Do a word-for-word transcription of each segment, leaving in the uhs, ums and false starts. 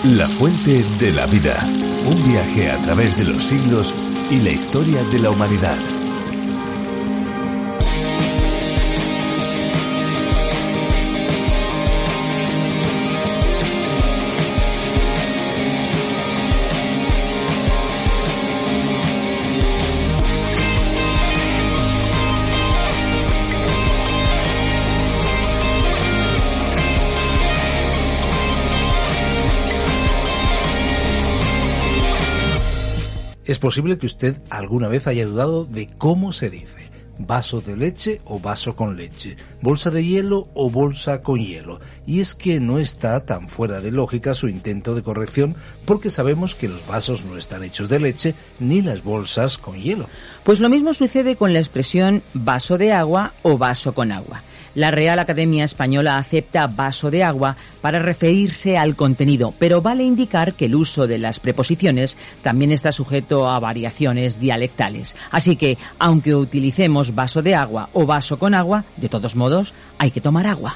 La fuente de la vida. Un viaje a través de los siglos y la historia de la humanidad. Es posible que usted alguna vez haya dudado de cómo se dice, vaso de leche o vaso con leche, bolsa de hielo o bolsa con hielo. Y es que no está tan fuera de lógica su intento de corrección, porque sabemos que los vasos no están hechos de leche ni las bolsas con hielo. Pues lo mismo sucede con la expresión vaso de agua o vaso con agua. La Real Academia Española acepta vaso de agua para referirse al contenido, pero vale indicar que el uso de las preposiciones también está sujeto a variaciones dialectales. Así que, aunque utilicemos vaso de agua o vaso con agua, de todos modos, hay que tomar agua.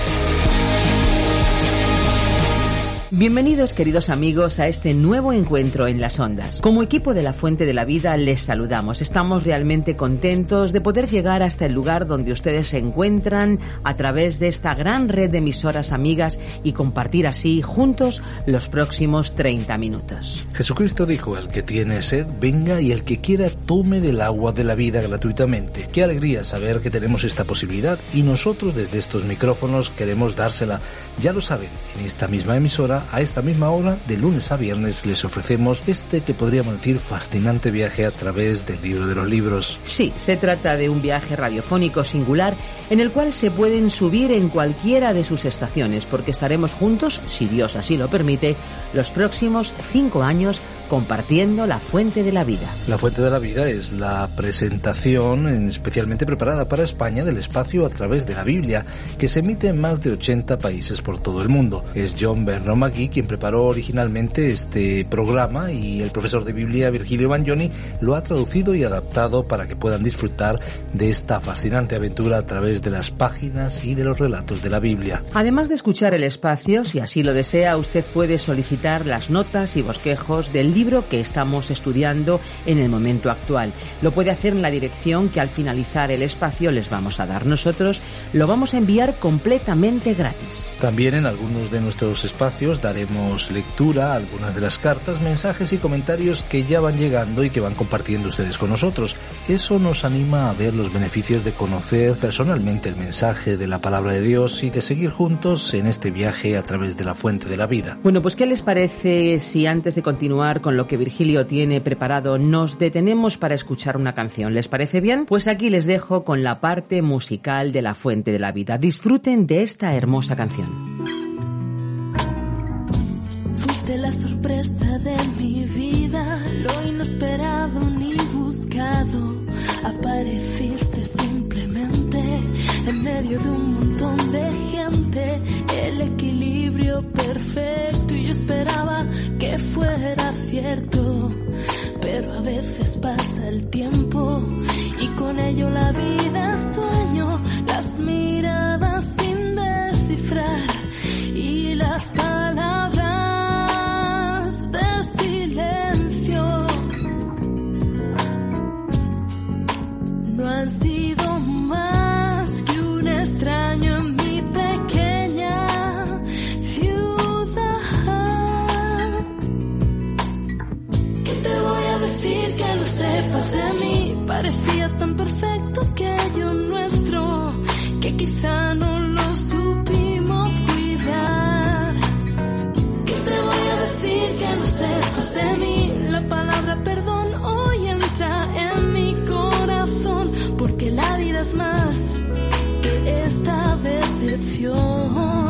Bienvenidos, queridos amigos, a este nuevo encuentro en las ondas. Como equipo de La Fuente de la Vida les saludamos. Estamos realmente contentos de poder llegar hasta el lugar donde ustedes se encuentran a través de esta gran red de emisoras amigas y compartir así juntos los próximos treinta minutos. Jesucristo dijo: el que tiene sed, venga, y el que quiera tome del agua de la vida gratuitamente. Qué alegría saber que tenemos esta posibilidad, y nosotros desde estos micrófonos queremos dársela. Ya lo saben, en esta misma emisora, a esta misma hora, de lunes a viernes, les ofrecemos este que podríamos decir fascinante viaje a través del libro de los libros. Sí, se trata de un viaje radiofónico singular en el cual se pueden subir en cualquiera de sus estaciones, porque estaremos juntos, si Dios así lo permite, los próximos cinco años compartiendo La Fuente de la Vida. La Fuente de la Vida es la presentación especialmente preparada para España del espacio a través de la Biblia, que se emite en más de ochenta países por todo el mundo. Es John Vernon McGee quien preparó originalmente este programa, y el profesor de Biblia Virgilio Bagnoni lo ha traducido y adaptado para que puedan disfrutar de esta fascinante aventura a través de las páginas y de los relatos de la Biblia. Además de escuchar el espacio, si así lo desea, usted puede solicitar las notas y bosquejos del libro que estamos estudiando en el momento actual. Lo puede hacer en la dirección que al finalizar el espacio les vamos a dar. Nosotros lo vamos a enviar completamente gratis. También en algunos de nuestros espacios daremos lectura a algunas de las cartas, mensajes y comentarios que ya van llegando y que van compartiendo ustedes con nosotros. Eso nos anima a ver los beneficios de conocer personalmente el mensaje de la palabra de Dios y de seguir juntos en este viaje a través de la Fuente de la Vida. Bueno, pues ¿qué les parece si antes de continuar con lo que Virgilio tiene preparado nos detenemos para escuchar una canción? ¿Les parece bien? Pues aquí les dejo con la parte musical de La Fuente de la Vida. Disfruten de esta hermosa canción. Fuiste la sorpresa de mi vida, lo inesperado ni buscado. Apareciste simplemente en medio de un montón de gente, el equilibrio perfecto, y yo esperaba que fuera cierto, pero a veces pasa el tiempo y con ello la vida. Sueño las miradas sin descifrar y las palabras de silencio no han sido más que un extraño en mi pequeña ciudad. ¿Qué te voy a decir que no sepas de mí? Parecía tan perfecto aquello nuestro que quizá no lo supimos cuidar. ¿Qué te voy a decir que no sepas de mí? La palabra perdón hoy entra en mi corazón, porque la vida es más que esta decepción.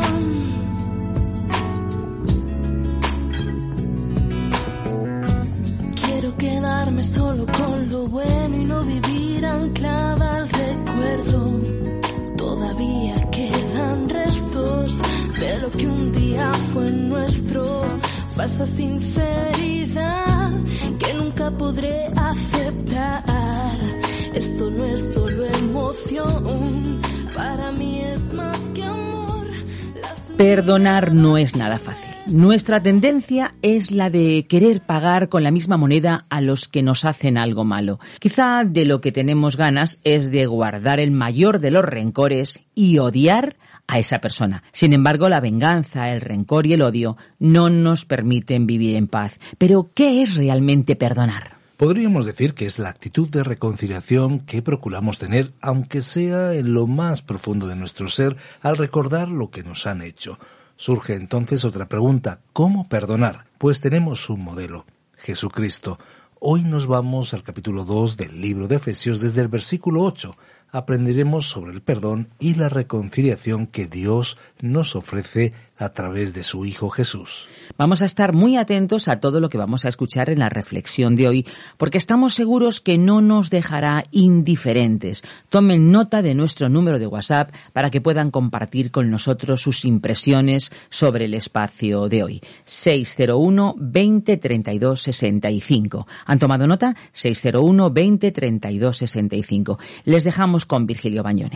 Quiero quedarme solo con lo bueno y no vivir anclada al recuerdo. Todavía quedan restos de lo que un día fue nuestro, falsa sinceridad que nunca podré aceptar. Esto no es solo emoción, para mí es más que amor. Las... Perdonar no es nada fácil. Nuestra tendencia es la de querer pagar con la misma moneda a los que nos hacen algo malo. Quizá de lo que tenemos ganas es de guardar el mayor de los rencores y odiar a esa persona. Sin embargo, la venganza, el rencor y el odio no nos permiten vivir en paz. Pero, ¿qué es realmente perdonar? Podríamos decir que es la actitud de reconciliación que procuramos tener, aunque sea en lo más profundo de nuestro ser, al recordar lo que nos han hecho. Surge entonces otra pregunta: ¿cómo perdonar? Pues tenemos un modelo, Jesucristo. Hoy nos vamos al capítulo dos del libro de Efesios desde el versículo ocho. Aprenderemos sobre el perdón y la reconciliación que Dios nos ofrece a través de su Hijo Jesús. Vamos a estar muy atentos a todo lo que vamos a escuchar en la reflexión de hoy, porque estamos seguros que no nos dejará indiferentes. Tomen nota de nuestro número de WhatsApp para que puedan compartir con nosotros sus impresiones sobre el espacio de hoy. seis cero uno, veinte, treinta y dos, sesenta y cinco. ¿Han tomado nota? seis cero uno, veinte, treinta y dos, sesenta y cinco. Les dejamos con Virgilio Bagnoni.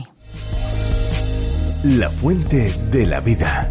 La fuente de la vida.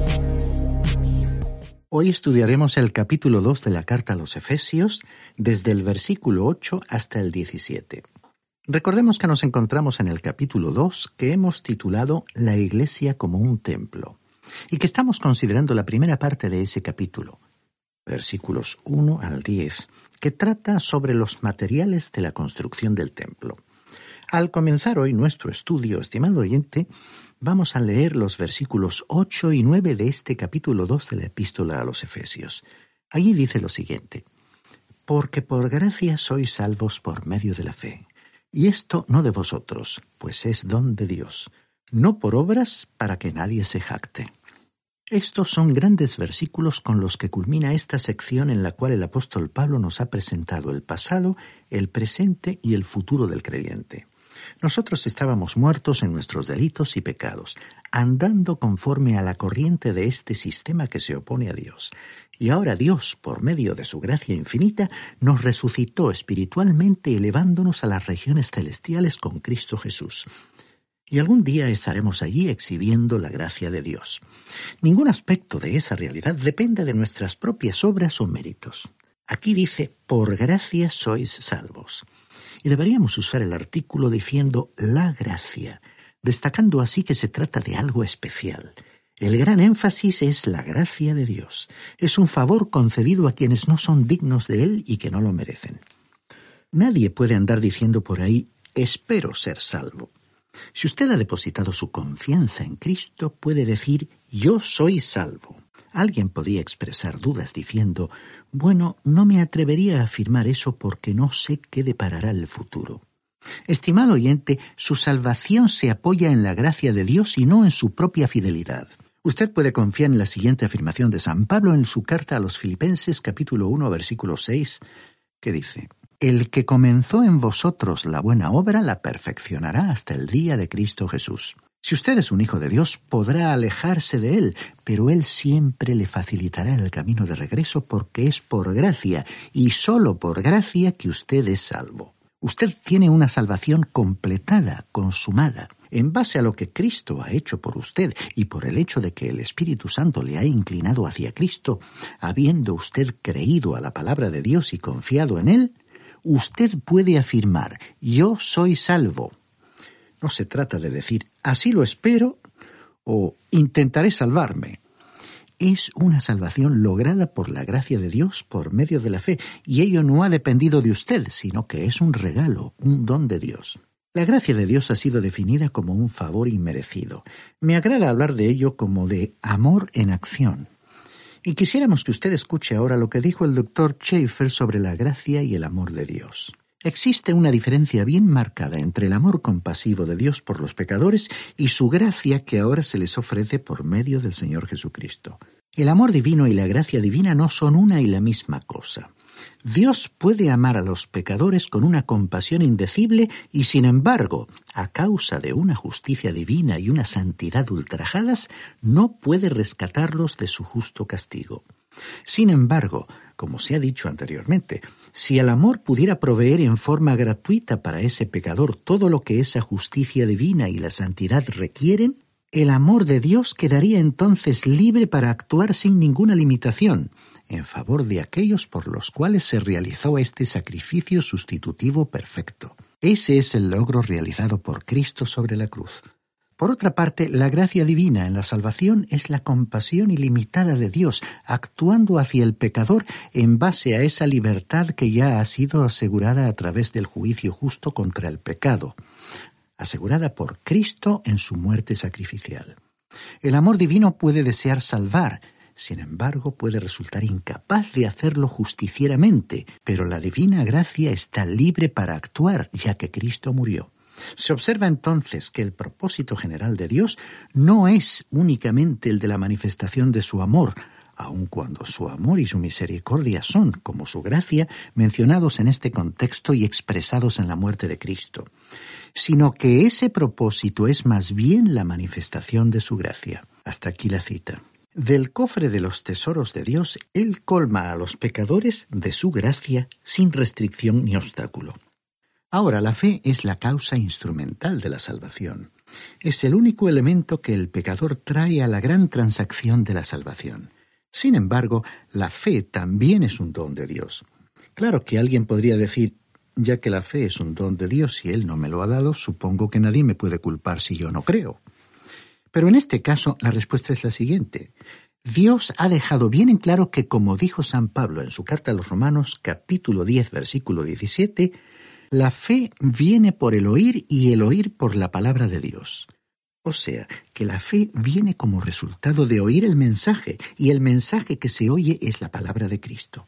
Hoy estudiaremos el capítulo dos de la carta a los Efesios, desde el versículo ocho hasta el diecisiete. Recordemos que nos encontramos en el capítulo dos, que hemos titulado La Iglesia como un templo, y que estamos considerando la primera parte de ese capítulo, versículos uno al diez, que trata sobre los materiales de la construcción del templo. Al comenzar hoy nuestro estudio, estimado oyente, vamos a leer los versículos ocho y nueve de este capítulo dos de la Epístola a los Efesios. Allí dice lo siguiente: «Porque por gracia sois salvos por medio de la fe, y esto no de vosotros, pues es don de Dios, no por obras para que nadie se jacte». Estos son grandes versículos con los que culmina esta sección en la cual el apóstol Pablo nos ha presentado el pasado, el presente y el futuro del creyente. Nosotros estábamos muertos en nuestros delitos y pecados, andando conforme a la corriente de este sistema que se opone a Dios. Y ahora Dios, por medio de su gracia infinita, nos resucitó espiritualmente, elevándonos a las regiones celestiales con Cristo Jesús. Y algún día estaremos allí exhibiendo la gracia de Dios. Ningún aspecto de esa realidad depende de nuestras propias obras o méritos. Aquí dice, por gracia sois salvos. Y deberíamos usar el artículo diciendo la gracia, destacando así que se trata de algo especial. El gran énfasis es la gracia de Dios. Es un favor concedido a quienes no son dignos de él y que no lo merecen. Nadie puede andar diciendo por ahí, espero ser salvo. Si usted ha depositado su confianza en Cristo, puede decir, yo soy salvo. Alguien podría expresar dudas diciendo, bueno, no me atrevería a afirmar eso porque no sé qué deparará el futuro. Estimado oyente, su salvación se apoya en la gracia de Dios y no en su propia fidelidad. Usted puede confiar en la siguiente afirmación de San Pablo en su carta a los Filipenses, capítulo uno, versículo seis, que dice, «El que comenzó en vosotros la buena obra la perfeccionará hasta el día de Cristo Jesús». Si usted es un hijo de Dios, podrá alejarse de él, pero él siempre le facilitará el camino de regreso porque es por gracia, y solo por gracia que usted es salvo. Usted tiene una salvación completada, consumada, en base a lo que Cristo ha hecho por usted y por el hecho de que el Espíritu Santo le ha inclinado hacia Cristo, habiendo usted creído a la palabra de Dios y confiado en él, usted puede afirmar, yo soy salvo. No se trata de decir, así lo espero, o intentaré salvarme. Es una salvación lograda por la gracia de Dios por medio de la fe, y ello no ha dependido de usted, sino que es un regalo, un don de Dios. La gracia de Dios ha sido definida como un favor inmerecido. Me agrada hablar de ello como de amor en acción. Y quisiéramos que usted escuche ahora lo que dijo el doctor Schaeffer sobre la gracia y el amor de Dios. Existe una diferencia bien marcada entre el amor compasivo de Dios por los pecadores y su gracia que ahora se les ofrece por medio del Señor Jesucristo. El amor divino y la gracia divina no son una y la misma cosa. Dios puede amar a los pecadores con una compasión indecible y, sin embargo, a causa de una justicia divina y una santidad ultrajadas, no puede rescatarlos de su justo castigo. Sin embargo, como se ha dicho anteriormente, si el amor pudiera proveer en forma gratuita para ese pecador todo lo que esa justicia divina y la santidad requieren, El amor de Dios quedaría entonces libre para actuar sin ninguna limitación, en favor de aquellos por los cuales se realizó este sacrificio sustitutivo perfecto. Ese es el logro realizado por Cristo sobre la cruz. Por otra parte, la gracia divina en la salvación es la compasión ilimitada de Dios, actuando hacia el pecador en base a esa libertad que ya ha sido asegurada a través del juicio justo contra el pecado, asegurada por Cristo en su muerte sacrificial. El amor divino puede desear salvar, sin embargo puede resultar incapaz de hacerlo justicieramente, pero la divina gracia está libre para actuar, ya que Cristo murió. Se observa entonces que el propósito general de Dios no es únicamente el de la manifestación de su amor, aun cuando su amor y su misericordia son, como su gracia, mencionados en este contexto y expresados en la muerte de Cristo, sino que ese propósito es más bien la manifestación de su gracia. Hasta aquí la cita. Del cofre de los tesoros de Dios, Él colma a los pecadores de su gracia sin restricción ni obstáculo. Ahora, la fe es la causa instrumental de la salvación. Es el único elemento que el pecador trae a la gran transacción de la salvación. Sin embargo, la fe también es un don de Dios. Claro que alguien podría decir, ya que la fe es un don de Dios y Él no me lo ha dado, supongo que nadie me puede culpar si yo no creo. Pero en este caso, la respuesta es la siguiente. Dios ha dejado bien en claro que, como dijo San Pablo en su carta a los Romanos, capítulo diez, versículo diecisiete, la fe viene por el oír y el oír por la palabra de Dios. O sea, que la fe viene como resultado de oír el mensaje, y el mensaje que se oye es la palabra de Cristo.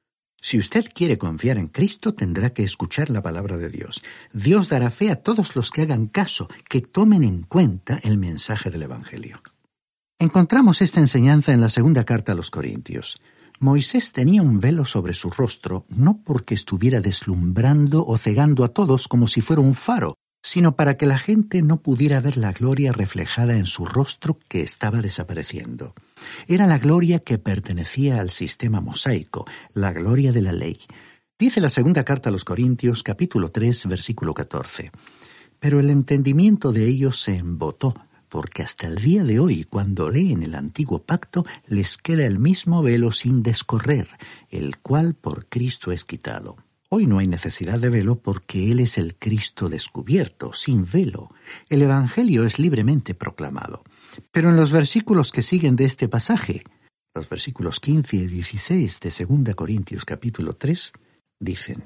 Si usted quiere confiar en Cristo, tendrá que escuchar la palabra de Dios. Dios dará fe a todos los que hagan caso, que tomen en cuenta el mensaje del Evangelio. Encontramos esta enseñanza en la segunda carta a los Corintios. Moisés tenía un velo sobre su rostro, no porque estuviera deslumbrando o cegando a todos como si fuera un faro, sino para que la gente no pudiera ver la gloria reflejada en su rostro que estaba desapareciendo. Era la gloria que pertenecía al sistema mosaico, la gloria de la ley. Dice la segunda carta a los Corintios, capítulo tres, versículo catorce. Pero el entendimiento de ellos se embotó, porque hasta el día de hoy, cuando leen el antiguo pacto, les queda el mismo velo sin descorrer, el cual por Cristo es quitado. Hoy no hay necesidad de velo porque Él es el Cristo descubierto, sin velo. El Evangelio es libremente proclamado. Pero en los versículos que siguen de este pasaje, los versículos quince y dieciséis de segunda Corintios capítulo tres, dicen: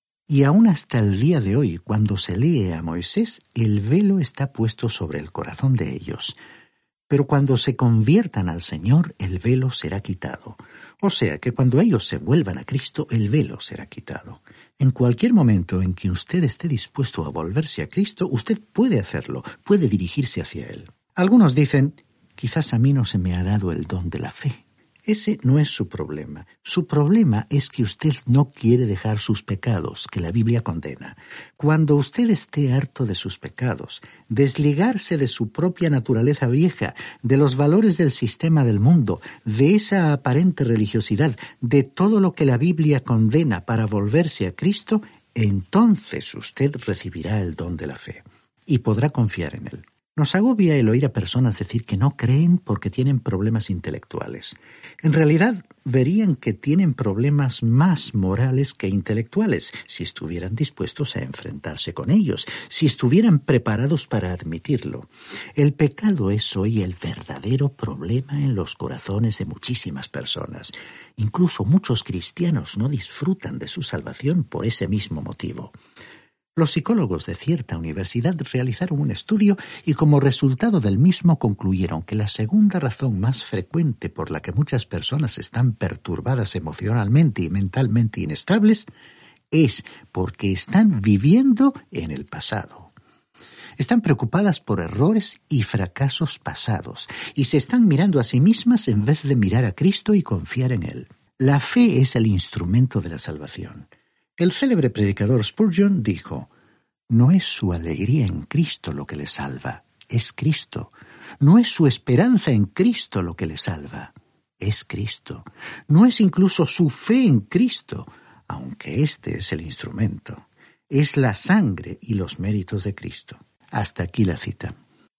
Y aún hasta el día de hoy, cuando se lee a Moisés, el velo está puesto sobre el corazón de ellos. Pero cuando se conviertan al Señor, el velo será quitado. O sea que cuando ellos se vuelvan a Cristo, el velo será quitado. En cualquier momento en que usted esté dispuesto a volverse a Cristo, usted puede hacerlo, puede dirigirse hacia Él. Algunos dicen, quizás a mí no se me ha dado el don de la fe. Ese no es su problema. Su problema es que usted no quiere dejar sus pecados, que la Biblia condena. Cuando usted esté harto de sus pecados, desligarse de su propia naturaleza vieja, de los valores del sistema del mundo, de esa aparente religiosidad, de todo lo que la Biblia condena para volverse a Cristo, entonces usted recibirá el don de la fe y podrá confiar en Él. Nos agobia el oír a personas decir que no creen porque tienen problemas intelectuales. En realidad, verían que tienen problemas más morales que intelectuales si estuvieran dispuestos a enfrentarse con ellos, si estuvieran preparados para admitirlo. El pecado es hoy el verdadero problema en los corazones de muchísimas personas. Incluso muchos cristianos no disfrutan de su salvación por ese mismo motivo. Los psicólogos de cierta universidad realizaron un estudio y como resultado del mismo concluyeron que la segunda razón más frecuente por la que muchas personas están perturbadas emocionalmente y mentalmente inestables es porque están viviendo en el pasado. Están preocupadas por errores y fracasos pasados y se están mirando a sí mismas en vez de mirar a Cristo y confiar en Él. La fe es el instrumento de la salvación. El célebre predicador Spurgeon dijo: no es su alegría en Cristo lo que le salva, es Cristo. No es su esperanza en Cristo lo que le salva, es Cristo. No es incluso su fe en Cristo, aunque este es el instrumento. Es la sangre y los méritos de Cristo. Hasta aquí la cita.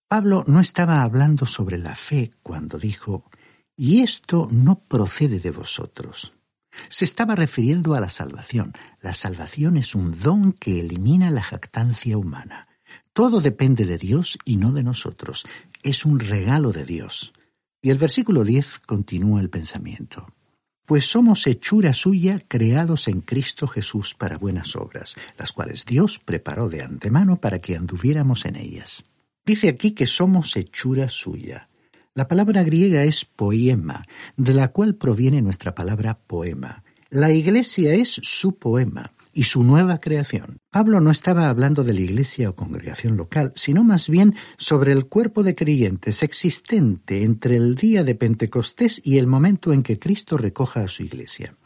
Pablo no estaba hablando sobre la fe cuando dijo, «Y esto no procede de vosotros». Se estaba refiriendo a la salvación. La salvación es un don que elimina la jactancia humana. Todo depende de Dios y no de nosotros. Es un regalo de Dios. Y el versículo diez continúa el pensamiento. Pues somos hechura suya, creados en Cristo Jesús para buenas obras, las cuales Dios preparó de antemano para que anduviéramos en ellas. Dice aquí que somos hechura suya. La palabra griega es poema, de la cual proviene nuestra palabra poema. La Iglesia es su poema y su nueva creación. Pablo no estaba hablando de la iglesia o congregación local, sino más bien sobre el cuerpo de creyentes existente entre el día de Pentecostés y el momento en que Cristo recoja a su iglesia.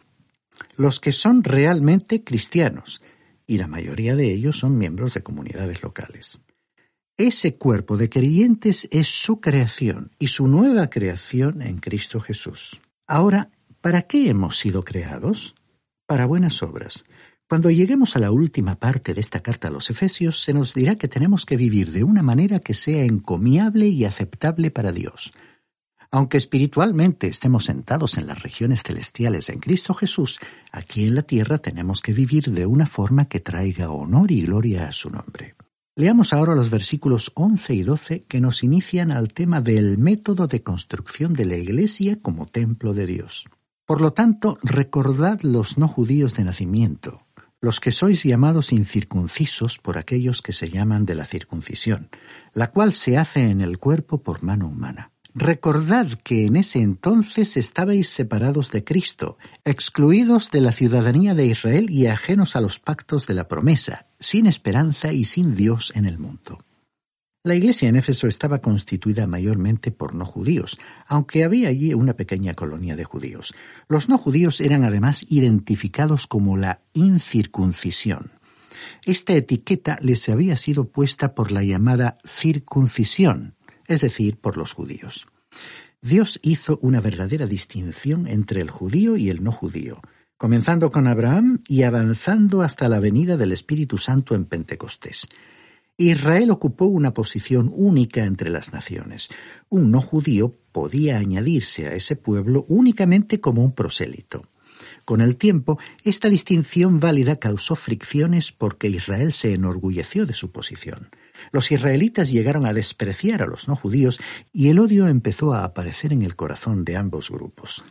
Los que son realmente cristianos, y la mayoría de ellos son miembros de comunidades locales. Ese cuerpo de creyentes es su creación y su nueva creación en Cristo Jesús. Ahora, ¿para qué hemos sido creados? Para buenas obras. Cuando lleguemos a la última parte de esta carta a los Efesios, se nos dirá que tenemos que vivir de una manera que sea encomiable y aceptable para Dios. Aunque espiritualmente estemos sentados en las regiones celestiales en Cristo Jesús, aquí en la tierra tenemos que vivir de una forma que traiga honor y gloria a su nombre. Leamos ahora los versículos once y doce que nos inician al tema del método de construcción de la Iglesia como templo de Dios. Por lo tanto, recordad los no judíos de nacimiento, los que sois llamados incircuncisos por aquellos que se llaman de la circuncisión, la cual se hace en el cuerpo por mano humana. Recordad que en ese entonces estabais separados de Cristo, excluidos de la ciudadanía de Israel y ajenos a los pactos de la promesa, sin esperanza y sin Dios en el mundo. La iglesia en Éfeso estaba constituida mayormente por no judíos, aunque había allí una pequeña colonia de judíos. Los no judíos eran además identificados como la incircuncisión. Esta etiqueta les había sido puesta por la llamada circuncisión, es decir, por los judíos. Dios hizo una verdadera distinción entre el judío y el no judío, comenzando con Abraham y avanzando hasta la venida del Espíritu Santo en Pentecostés. Israel ocupó una posición única entre las naciones. Un no judío podía añadirse a ese pueblo únicamente como un prosélito. Con el tiempo, esta distinción válida causó fricciones porque Israel se enorgulleció de su posición. Los israelitas llegaron a despreciar a los no judíos y el odio empezó a aparecer en el corazón de ambos grupos.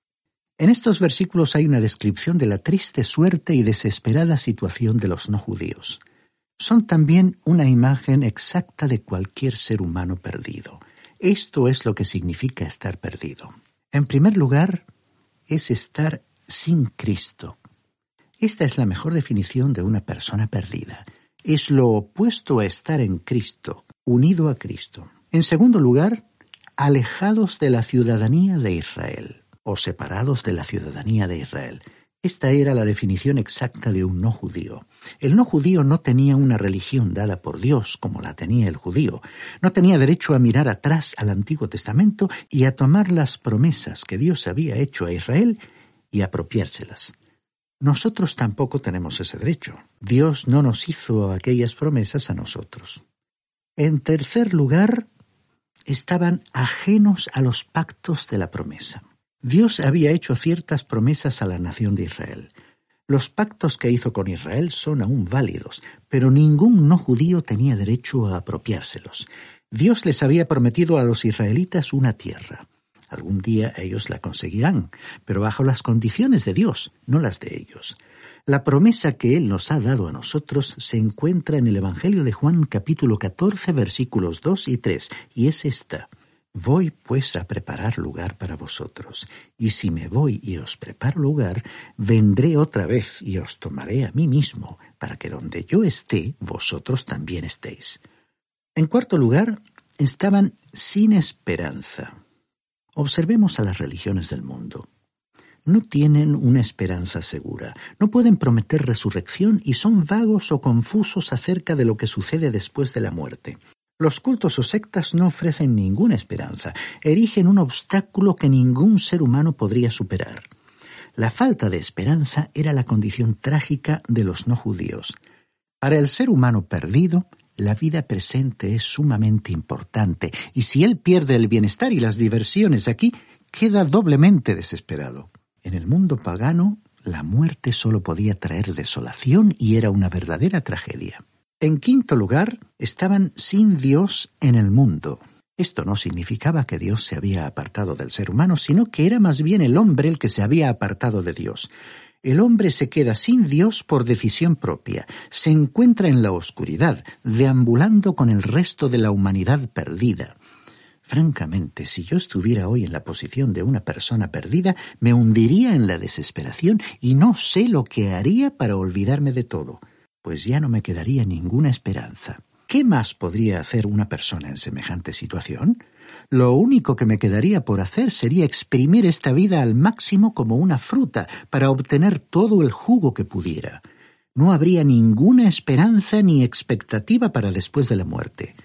En estos versículos hay una descripción de la triste suerte y desesperada situación de los no judíos. Son también una imagen exacta de cualquier ser humano perdido. Esto es lo que significa estar perdido. En primer lugar, es estar sin Cristo. Esta es la mejor definición de una persona perdida. Es lo opuesto a estar en Cristo, unido a Cristo. En segundo lugar, alejados de la ciudadanía de Israel, o separados de la ciudadanía de Israel. Esta era la definición exacta de un no judío. El no judío no tenía una religión dada por Dios como la tenía el judío. No tenía derecho a mirar atrás al Antiguo Testamento y a tomar las promesas que Dios había hecho a Israel y apropiárselas. Nosotros tampoco tenemos ese derecho. Dios no nos hizo aquellas promesas a nosotros. En tercer lugar, estaban ajenos a los pactos de la promesa. Dios había hecho ciertas promesas a la nación de Israel. Los pactos que hizo con Israel son aún válidos, pero ningún no judío tenía derecho a apropiárselos. Dios les había prometido a los israelitas una tierra. Algún día ellos la conseguirán, pero bajo las condiciones de Dios, no las de ellos. La promesa que Él nos ha dado a nosotros se encuentra en el Evangelio de Juan capítulo catorce versículos dos y tres, y es esta: Voy pues a preparar lugar para vosotros, y si me voy y os preparo lugar, vendré otra vez y os tomaré a mí mismo, para que donde yo esté, vosotros también estéis. En cuarto lugar, estaban sin esperanza. Observemos a las religiones del mundo. No tienen una esperanza segura, no pueden prometer resurrección y son vagos o confusos acerca de lo que sucede después de la muerte. Los cultos o sectas no ofrecen ninguna esperanza, erigen un obstáculo que ningún ser humano podría superar. La falta de esperanza era la condición trágica de los no judíos. Para el ser humano perdido, la vida presente es sumamente importante, y si él pierde el bienestar y las diversiones aquí, queda doblemente desesperado. En el mundo pagano, la muerte solo podía traer desolación y era una verdadera tragedia. En quinto lugar, estaban sin Dios en el mundo. Esto no significaba que Dios se había apartado del ser humano, sino que era más bien el hombre el que se había apartado de Dios. El hombre se queda sin Dios por decisión propia, se encuentra en la oscuridad, deambulando con el resto de la humanidad perdida. Francamente, si yo estuviera hoy en la posición de una persona perdida, me hundiría en la desesperación y no sé lo que haría para olvidarme de todo, pues ya no me quedaría ninguna esperanza. ¿Qué más podría hacer una persona en semejante situación? Lo único que me quedaría por hacer sería exprimir esta vida al máximo como una fruta para obtener todo el jugo que pudiera. No habría ninguna esperanza ni expectativa para después de la muerte.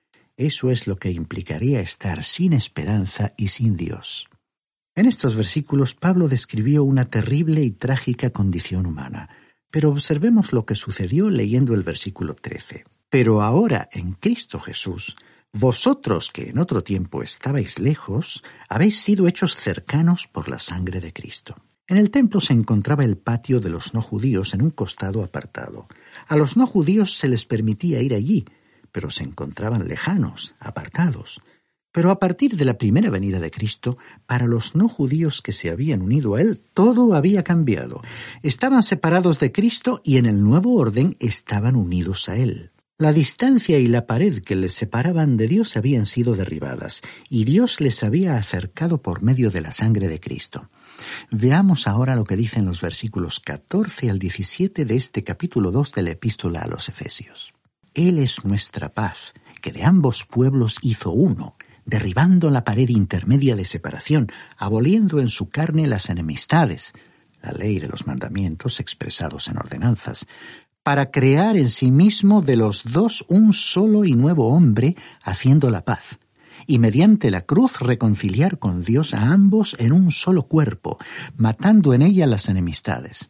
Eso es lo que implicaría estar sin esperanza y sin Dios. En estos versículos Pablo describió una terrible y trágica condición humana, pero observemos lo que sucedió leyendo el versículo trece. Pero ahora en Cristo Jesús, vosotros que en otro tiempo estabais lejos, habéis sido hechos cercanos por la sangre de Cristo. En el templo se encontraba el patio de los no judíos en un costado apartado. A los no judíos se les permitía ir allí, pero se encontraban lejanos, apartados. Pero a partir de la primera venida de Cristo, para los no judíos que se habían unido a Él, todo había cambiado. Estaban separados de Cristo y en el nuevo orden estaban unidos a Él. La distancia y la pared que les separaban de Dios habían sido derribadas, y Dios les había acercado por medio de la sangre de Cristo. Veamos ahora lo que dicen los versículos catorce al diecisiete de este capítulo dos de la Epístola a los Efesios. Él es nuestra paz, que de ambos pueblos hizo uno, derribando la pared intermedia de separación, aboliendo en su carne las enemistades, la ley de los mandamientos expresados en ordenanzas, para crear en sí mismo de los dos un solo y nuevo hombre, haciendo la paz, y mediante la cruz reconciliar con Dios a ambos en un solo cuerpo, matando en ella las enemistades.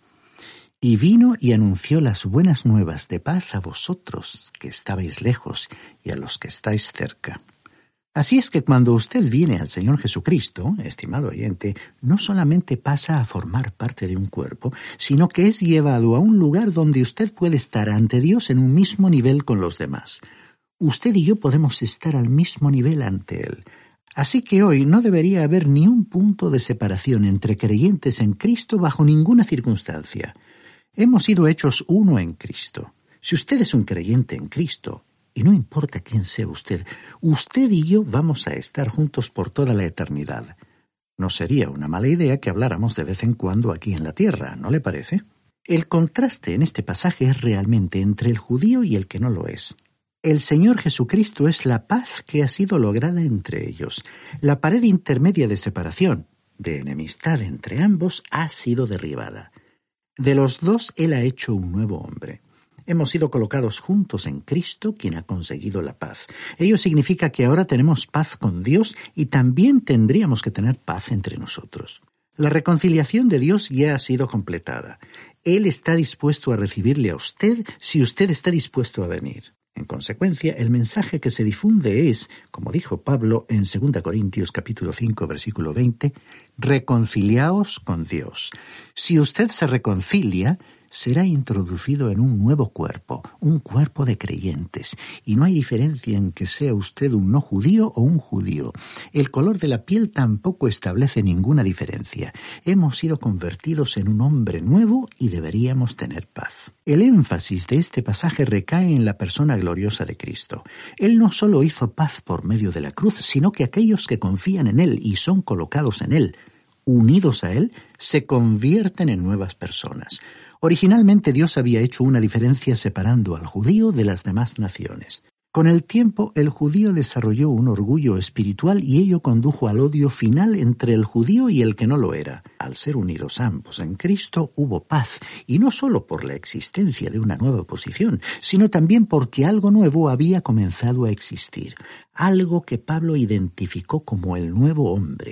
Y vino y anunció las buenas nuevas de paz a vosotros que estabais lejos y a los que estáis cerca. Así es que cuando usted viene al Señor Jesucristo, estimado oyente, no solamente pasa a formar parte de un cuerpo, sino que es llevado a un lugar donde usted puede estar ante Dios en un mismo nivel con los demás. Usted y yo podemos estar al mismo nivel ante Él. Así que hoy no debería haber ni un punto de separación entre creyentes en Cristo bajo ninguna circunstancia. Hemos sido hechos uno en Cristo. Si usted es un creyente en Cristo, y no importa quién sea usted, usted y yo vamos a estar juntos por toda la eternidad. No sería una mala idea que habláramos de vez en cuando aquí en la tierra, ¿no le parece? El contraste en este pasaje es realmente entre el judío y el que no lo es. El Señor Jesucristo es la paz que ha sido lograda entre ellos. La pared intermedia de separación, de enemistad entre ambos, ha sido derribada. De los dos Él ha hecho un nuevo hombre. Hemos sido colocados juntos en Cristo, quien ha conseguido la paz. Ello significa que ahora tenemos paz con Dios y también tendríamos que tener paz entre nosotros. La reconciliación de Dios ya ha sido completada. Él está dispuesto a recibirle a usted si usted está dispuesto a venir. En consecuencia, el mensaje que se difunde es, como dijo Pablo en segunda Corintios capítulo cinco, versículo veinte, reconciliaos con Dios. Si usted se reconcilia, será introducido en un nuevo cuerpo, un cuerpo de creyentes, y no hay diferencia en que sea usted un no judío o un judío. El color de la piel tampoco establece ninguna diferencia. Hemos sido convertidos en un hombre nuevo y deberíamos tener paz. El énfasis de este pasaje recae en la persona gloriosa de Cristo. Él no solo hizo paz por medio de la cruz, sino que aquellos que confían en Él y son colocados en Él, unidos a Él, se convierten en nuevas personas. Originalmente Dios había hecho una diferencia separando al judío de las demás naciones. Con el tiempo, el judío desarrolló un orgullo espiritual y ello condujo al odio final entre el judío y el que no lo era. Al ser unidos ambos en Cristo, hubo paz, y no solo por la existencia de una nueva posición, sino también porque algo nuevo había comenzado a existir, algo que Pablo identificó como el nuevo hombre.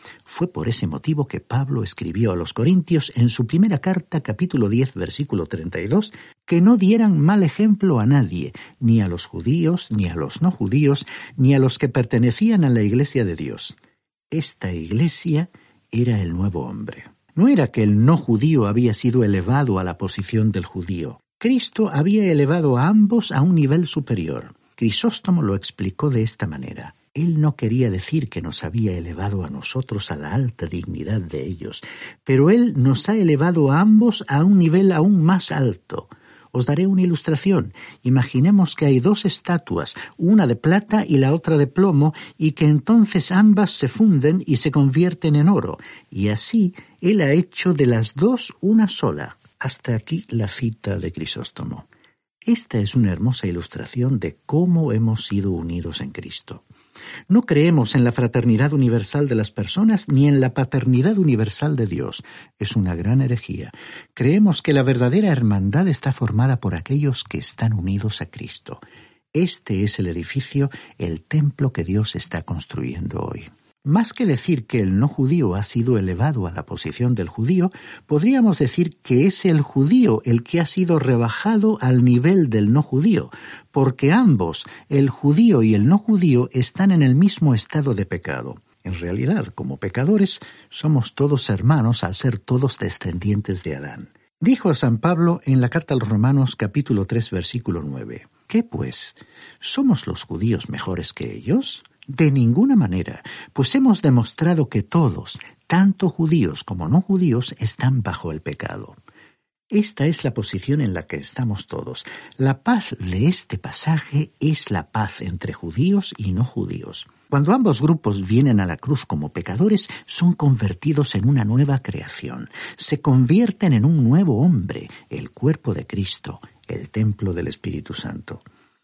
Fue por ese motivo que Pablo escribió a los Corintios en su primera carta, capítulo diez, versículo treinta y dos, que no dieran mal ejemplo a nadie, ni a los judíos, ni a los no judíos, ni a los que pertenecían a la iglesia de Dios. Esta iglesia era el nuevo hombre. No era que el no judío había sido elevado a la posición del judío. Cristo había elevado a ambos a un nivel superior. Crisóstomo lo explicó de esta manera. Él no quería decir que nos había elevado a nosotros a la alta dignidad de ellos, pero Él nos ha elevado a ambos a un nivel aún más alto. Os daré una ilustración. Imaginemos que hay dos estatuas, una de plata y la otra de plomo, y que entonces ambas se funden y se convierten en oro. Y así Él ha hecho de las dos una sola. Hasta aquí la cita de Crisóstomo. Esta es una hermosa ilustración de cómo hemos sido unidos en Cristo. No creemos en la fraternidad universal de las personas ni en la paternidad universal de Dios. Es una gran herejía. Creemos que la verdadera hermandad está formada por aquellos que están unidos a Cristo. Este es el edificio, el templo que Dios está construyendo hoy. Más que decir que el no judío ha sido elevado a la posición del judío, podríamos decir que es el judío el que ha sido rebajado al nivel del no judío, porque ambos, el judío y el no judío, están en el mismo estado de pecado. En realidad, como pecadores, somos todos hermanos al ser todos descendientes de Adán. Dijo San Pablo en la carta a los Romanos capítulo tres versículo nueve. ¿Qué pues? ¿Somos los judíos mejores que ellos? De ninguna manera, pues hemos demostrado que todos, tanto judíos como no judíos, están bajo el pecado. Esta es la posición en la que estamos todos. La paz de este pasaje es la paz entre judíos y no judíos. Cuando ambos grupos vienen a la cruz como pecadores, son convertidos en una nueva creación. Se convierten en un nuevo hombre, el cuerpo de Cristo, el templo del Espíritu Santo.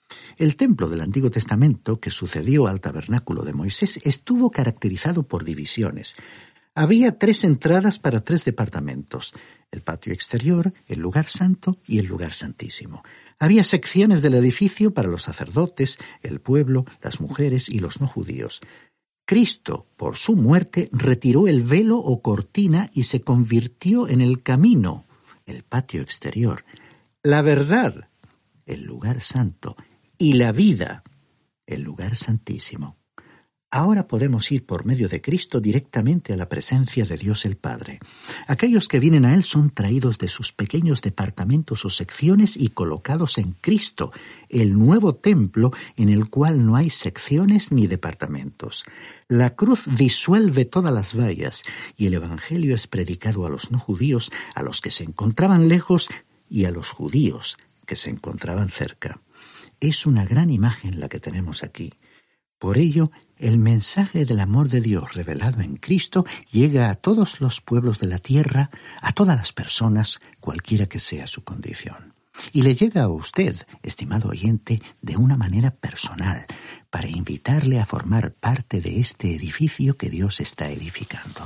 El templo del Antiguo Testamento, que sucedió al tabernáculo de Moisés, estuvo caracterizado por divisiones. Había tres entradas para tres departamentos: el patio exterior, el lugar santo y el lugar santísimo. Había secciones del edificio para los sacerdotes, el pueblo, las mujeres y los no judíos. Cristo, por su muerte, retiró el velo o cortina y se convirtió en el camino, el patio exterior, la verdad, el lugar santo, y la vida, el lugar santísimo. Ahora podemos ir por medio de Cristo directamente a la presencia de Dios el Padre. Aquellos que vienen a Él son traídos de sus pequeños departamentos o secciones y colocados en Cristo, el nuevo templo en el cual no hay secciones ni departamentos. La cruz disuelve todas las vallas y el Evangelio es predicado a los no judíos, a los que se encontraban lejos y a los judíos que se encontraban cerca. Es una gran imagen la que tenemos aquí. Por ello, el mensaje del amor de Dios revelado en Cristo llega a todos los pueblos de la tierra, a todas las personas, cualquiera que sea su condición. Y le llega a usted, estimado oyente, de una manera personal, para invitarle a formar parte de este edificio que Dios está edificando.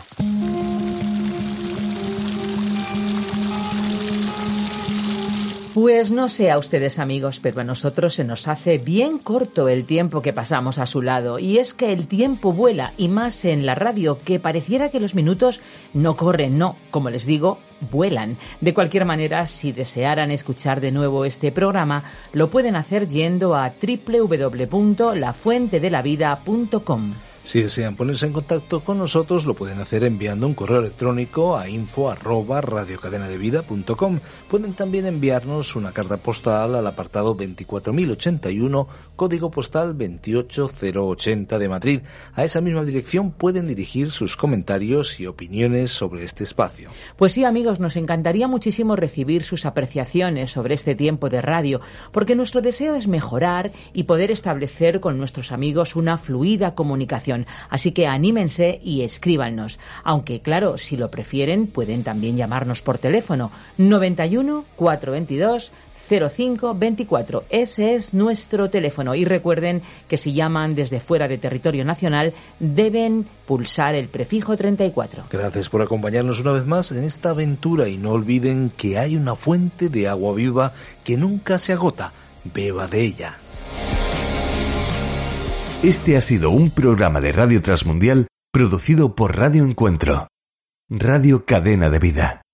Pues no sé a ustedes, amigos, pero a nosotros se nos hace bien corto el tiempo que pasamos a su lado. Y es que el tiempo vuela, y más en la radio, que pareciera que los minutos no corren, no, como les digo, vuelan. De cualquier manera, si desearan escuchar de nuevo este programa, lo pueden hacer yendo a doble u doble u doble u punto la fuente de la vida punto com. Si desean ponerse en contacto con nosotros, lo pueden hacer enviando un correo electrónico a info arroba radiocadenadevida punto com. Pueden también enviarnos una carta postal al apartado veinticuatro mil ochenta y uno, código postal veintiocho mil ochenta de Madrid. A esa misma dirección pueden dirigir sus comentarios y opiniones sobre este espacio. Pues sí, amigos, nos encantaría muchísimo recibir sus apreciaciones sobre este tiempo de radio, porque nuestro deseo es mejorar y poder establecer con nuestros amigos una fluida comunicación. Así que anímense y escríbanos. Aunque, claro, si lo prefieren, pueden también llamarnos por teléfono noventa y uno, cuatrocientos veintidós, cero cinco veinticuatro. Ese es nuestro teléfono. Y recuerden que si llaman desde fuera de territorio nacional, deben pulsar el prefijo treinta y cuatro. Gracias por acompañarnos una vez más en esta aventura y no olviden que hay una fuente de agua viva que nunca se agota. Beba de ella. Este ha sido un programa de Radio Transmundial Producido por Radio Encuentro, Radio Cadena de Vida.